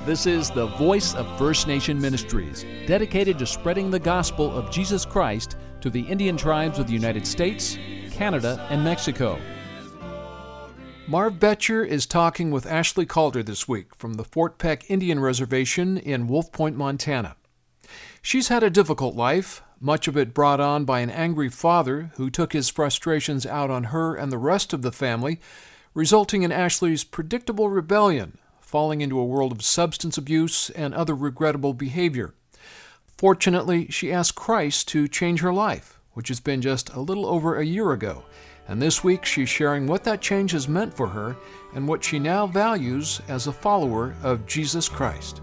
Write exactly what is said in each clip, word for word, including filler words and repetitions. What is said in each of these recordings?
This is the Voice of First Nation Ministries, dedicated to spreading the gospel of Jesus Christ to the Indian tribes of the United States, Canada, and Mexico. Marv Betcher is talking with Ashley Calder this week from the Fort Peck Indian Reservation in Wolf Point, Montana. She's had a difficult life, much of it brought on by an angry father who took his frustrations out on her and the rest of the family, resulting in Ashley's predictable rebellion, falling into a world of substance abuse and other regrettable behavior. Fortunately, she asked Christ to change her life, which has been just a little over a year ago. And this week, she's sharing what that change has meant for her and what she now values as a follower of Jesus Christ.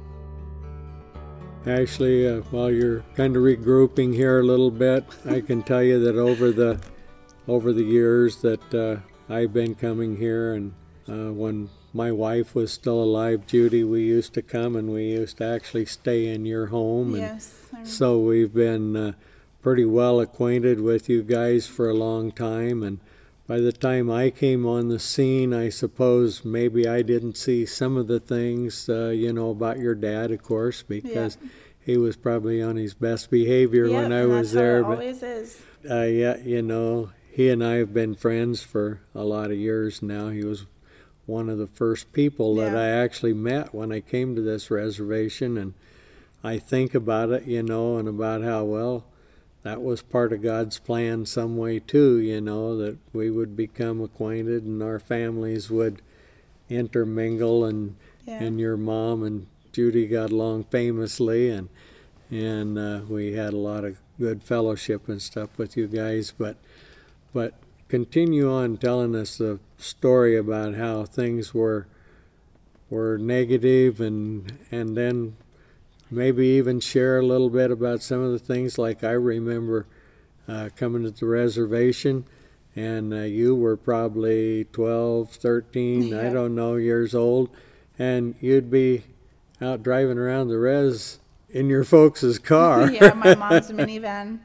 Ashley, uh, while you're kind of regrouping here a little bit, I can tell you that over the over the years that uh, I've been coming here, and uh, when my wife was still alive, Judy, we used to come and we used to actually stay in your home. Yes. And so we've been uh, pretty well acquainted with you guys for a long time. And by the time I came on the scene, I suppose maybe I didn't see some of the things, uh, you know, about your dad, of course, because yeah. he was probably on his best behavior yep, when I and was that's there. How it but always is. Uh, yeah, you know, he and I have been friends for a lot of years now. He was one of the first people that yeah. I actually met when I came to this reservation, and I think about it, you know, and about how, well, that was part of God's plan some way too, you know, that we would become acquainted and our families would intermingle, and yeah. and your mom and Judy got along famously, and and uh, we had a lot of good fellowship and stuff with you guys, but but continue on telling us the story about how things were were negative, and and then maybe even share a little bit about some of the things. Like I remember uh, coming to the reservation, and uh, you were probably twelve, thirteen, yeah. I don't know, years old, and you'd be out driving around the res in your folks' car. yeah, my mom's minivan.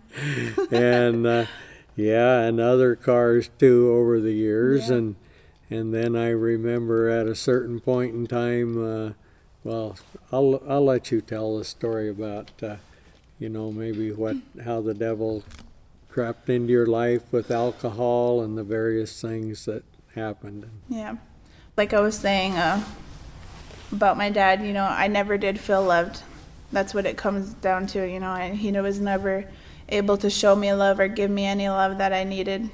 and uh, yeah, and other cars too over the years. Yeah. And and then I remember at a certain point in time, uh, well, I'll I'll let you tell the story about, uh, you know, maybe what how the devil crept into your life with alcohol and the various things that happened. Yeah, like I was saying uh, about my dad, you know, I never did feel loved. That's what it comes down to, you know. And he was never able to show me love or give me any love that I needed.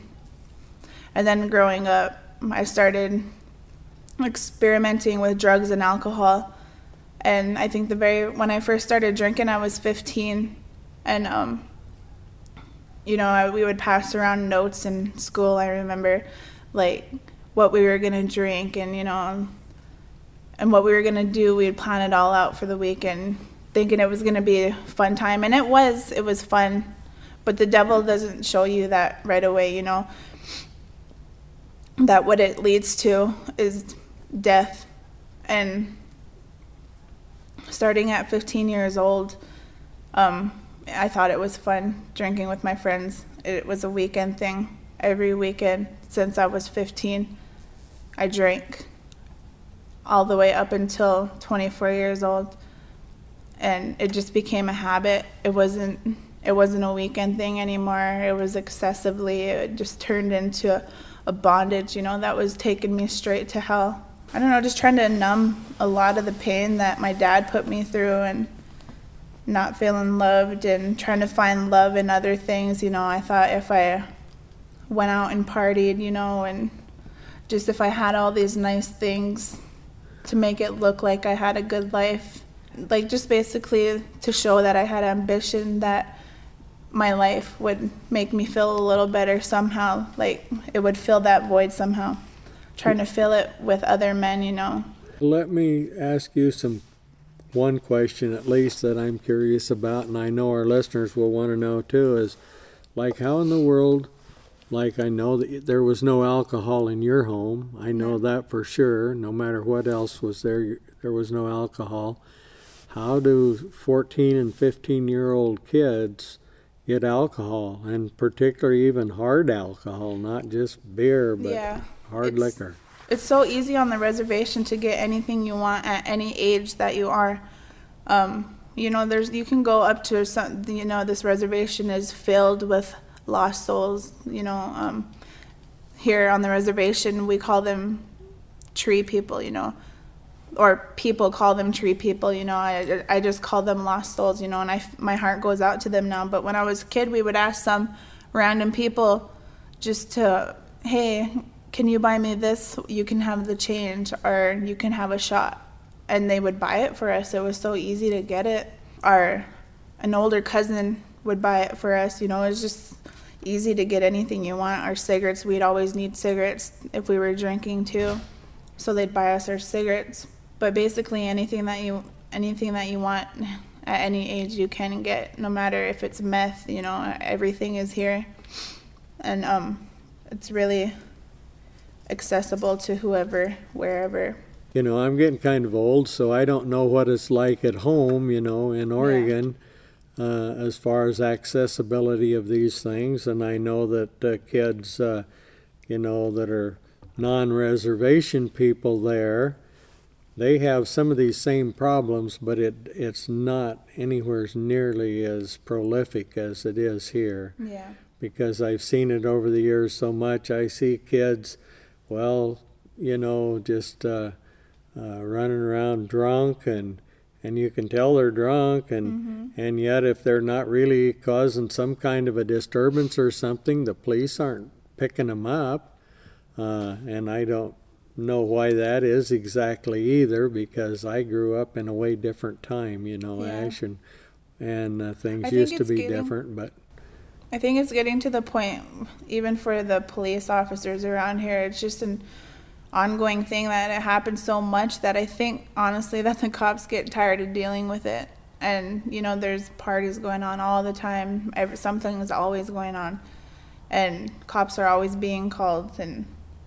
And then growing up, I started experimenting with drugs and alcohol. And I think the very when I first started drinking, I was fifteen, and um, you know, I, we would pass around notes in school. I remember, like, what we were gonna drink, and you know, and what we were gonna do. We'd plan it all out for the weekend, thinking it was gonna be a fun time, and it was. It was fun, but the devil doesn't show you that right away. You know, that what it leads to is death, and starting at fifteen years old, um, I thought it was fun drinking with my friends. It was a weekend thing. Every weekend since I was fifteen, I drank all the way up until twenty-four years old. And it just became a habit. It wasn't it wasn't a weekend thing anymore. It was excessively, it just turned into a, a bondage, you know, that was taking me straight to hell. I don't know, just trying to numb a lot of the pain that my dad put me through, and not feeling loved and trying to find love in other things. You know, I thought if I went out and partied, you know, and just if I had all these nice things to make it look like I had a good life, like just basically to show that I had ambition, that my life would make me feel a little better somehow, like it would fill that void somehow. Trying to fill it with other men, you know. Let me ask you some one question at least that I'm curious about, and I know our listeners will want to know too, is like how in the world, like I know that there was no alcohol in your home. I know that for sure. No matter what else was there, there was no alcohol. How do fourteen and fifteen year old kids get alcohol, and particularly even hard alcohol, not just beer, but yeah, hard it's, liquor? It's so easy on the reservation to get anything you want at any age that you are. Um, you know, there's you can go up to some. You know, this reservation is filled with lost souls. You know, um, here on the reservation we call them tree people. You know, or people call them tree people. You know, I I just call them lost souls. You know, and I my heart goes out to them now. But when I was a kid, we would ask some random people just to, hey, can you buy me this? You can have the change, or you can have a shot. And they would buy it for us. It was so easy to get it. Our, an older cousin would buy it for us. You know, it was just easy to get anything you want. Our cigarettes, we'd always need cigarettes if we were drinking too. So they'd buy us our cigarettes. But basically anything that you, anything that you want at any age you can get, no matter if it's meth, you know, everything is here. And um, it's really accessible to whoever, wherever. You know, I'm getting kind of old, so I don't know what it's like at home, you know, in Oregon, yeah. uh, as far as accessibility of these things. And I know that uh, kids, uh, you know, that are non-reservation people there, they have some of these same problems, but it it's not anywhere nearly as prolific as it is here. Yeah. Because I've seen it over the years so much. I see kids, well, you know, just uh, uh, running around drunk, and and you can tell they're drunk, and mm-hmm. and yet if they're not really causing some kind of a disturbance or something, the police aren't picking them up. Uh, and I don't know why that is exactly either, because I grew up in a way different time, you know, yeah. Ash, and, and uh, things used to be getting, different, but... I think it's getting to the point, even for the police officers around here, it's just an ongoing thing that it happens so much that I think, honestly, that the cops get tired of dealing with it. And, you know, there's parties going on all the time. Every, something is always going on. And cops are always being called, and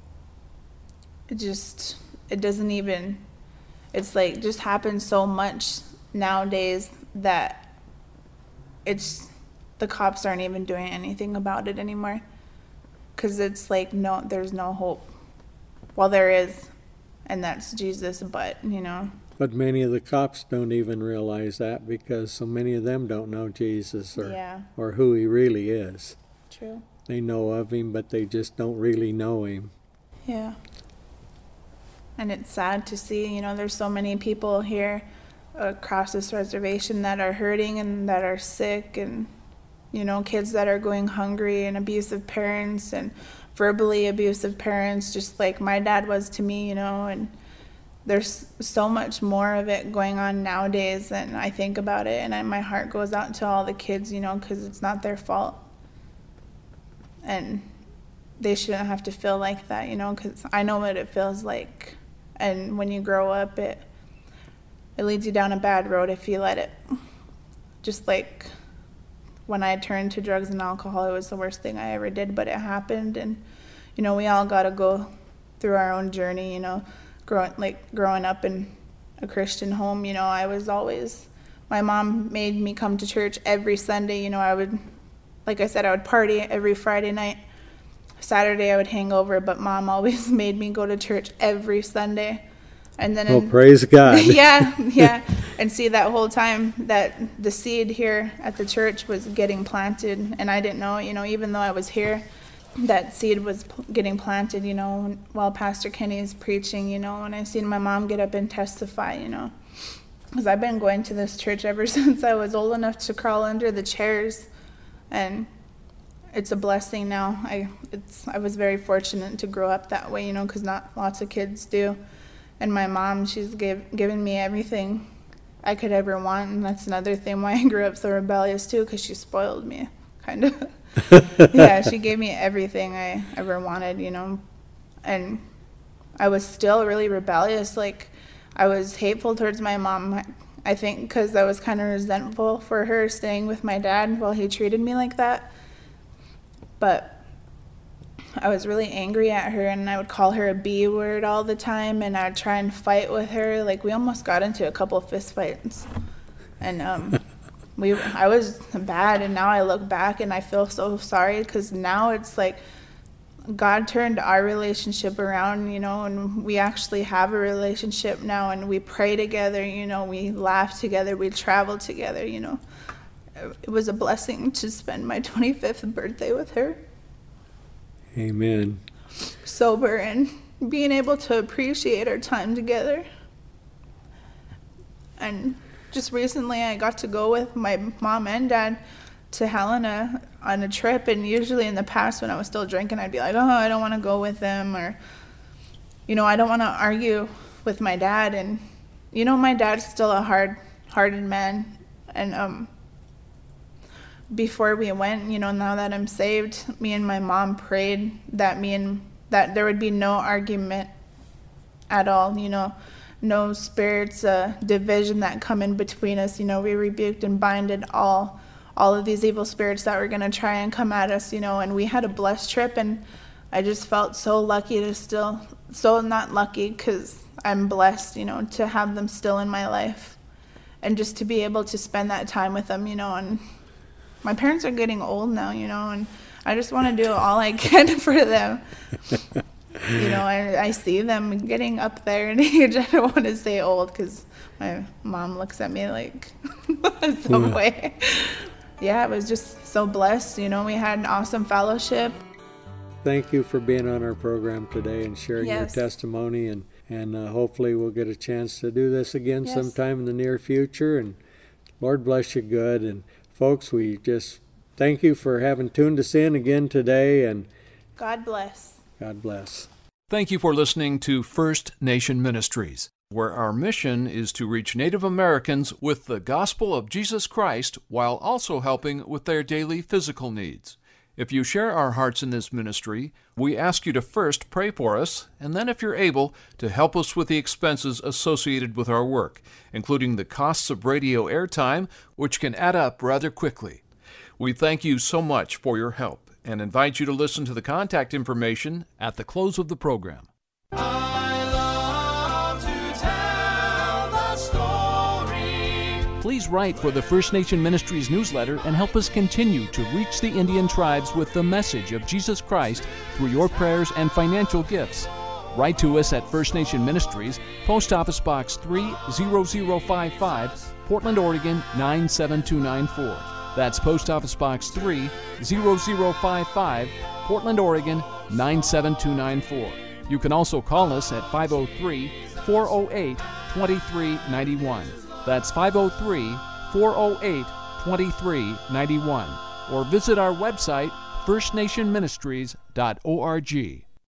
it just, it doesn't even, it's like, just happens so much nowadays that it's, the cops aren't even doing anything about it anymore. Because it's like, no, there's no hope. Well, there is, and that's Jesus, but, you know. But many of the cops don't even realize that, because so many of them don't know Jesus or yeah. or who he really is. True. They know of him, but they just don't really know him. Yeah. And it's sad to see, you know, there's so many people here across this reservation that are hurting and that are sick, and, you know, kids that are going hungry, and abusive parents and verbally abusive parents, just like my dad was to me, you know, and there's so much more of it going on nowadays, and I think about it, and I, my heart goes out to all the kids, you know, because it's not their fault. And they shouldn't have to feel like that, you know, because I know what it feels like. And when you grow up, it it leads you down a bad road if you let it. Just like when I turned to drugs and alcohol, it was the worst thing I ever did, but it happened. And, you know, we all got to go through our own journey, you know. Growing, like growing up in a Christian home, you know, I was always, my mom made me come to church every Sunday. You know, I would, like I said, I would party every Friday night. Saturday I would hang over, but Mom always made me go to church every Sunday. And then, oh, in, praise God. yeah, yeah. And see, that whole time that the seed here at the church was getting planted, and I didn't know, you know, even though I was here, that seed was p- getting planted, you know, while Pastor Kenny is preaching, you know, and I seen my mom get up and testify, you know, because I've been going to this church ever since I was old enough to crawl under the chairs, and it's a blessing now. I it's I was very fortunate to grow up that way, you know, because not lots of kids do. And my mom, she's give, given me everything I could ever want, and that's another thing why I grew up so rebellious too, because she spoiled me, kind of. Yeah, she gave me everything I ever wanted, you know, and I was still really rebellious. Like, I was hateful towards my mom, I think, because I was kind of resentful for her staying with my dad while he treated me like that. But I was really angry at her, and I would call her a B word all the time, and I would try and fight with her. Like, we almost got into a couple of fist fights, and um, we I was bad, and now I look back and I feel so sorry, because now it's like God turned our relationship around, you know, and we actually have a relationship now, and we pray together, you know, we laugh together, we travel together, you know. It was a blessing to spend my twenty-fifth birthday with her. Amen. Sober and being able to appreciate our time together. And just recently I got to go with my mom and dad to Helena on a trip, and usually in the past when I was still drinking, I'd be like, oh, I don't want to go with them, or, you know, I don't want to argue with my dad. And, you know, my dad's still a hard-hearted man, and um, before we went, you know, now that I'm saved, me and my mom prayed that me and that there would be no argument at all, you know, no spirits, uh, division that come in between us. You know, we rebuked and binded all all of these evil spirits that were going to try and come at us, you know, and we had a blessed trip, and I just felt so lucky to still, so not lucky because I'm blessed, you know, to have them still in my life and just to be able to spend that time with them, you know. And my parents are getting old now, you know, and I just want to do all I can for them. You know, I, I see them getting up there in age. I don't want to say old because my mom looks at me like some way. Yeah, it was just so blessed. You know, we had an awesome fellowship. Thank you for being on our program today and sharing Yes. your testimony, and, and uh, hopefully we'll get a chance to do this again Yes. sometime in the near future. And Lord bless you good. And folks, we just thank you for having tuned us in again today, and God bless. God bless. Thank you for listening to First Nation Ministries, where our mission is to reach Native Americans with the gospel of Jesus Christ while also helping with their daily physical needs. If you share our hearts in this ministry, we ask you to first pray for us, and then, if you're able, to help us with the expenses associated with our work, including the costs of radio airtime, which can add up rather quickly. We thank you so much for your help and invite you to listen to the contact information at the close of the program. Please write for the First Nation Ministries newsletter and help us continue to reach the Indian tribes with the message of Jesus Christ through your prayers and financial gifts. Write to us at First Nation Ministries, Post Office Box three zero zero five five, Portland, Oregon nine seven two nine four. That's Post Office Box three zero zero five five, Portland, Oregon nine seven two nine four. You can also call us at five oh three, four oh eight, two three nine one. That's five oh three, four oh eight, two three nine one. Or visit our website, first nation ministries dot org.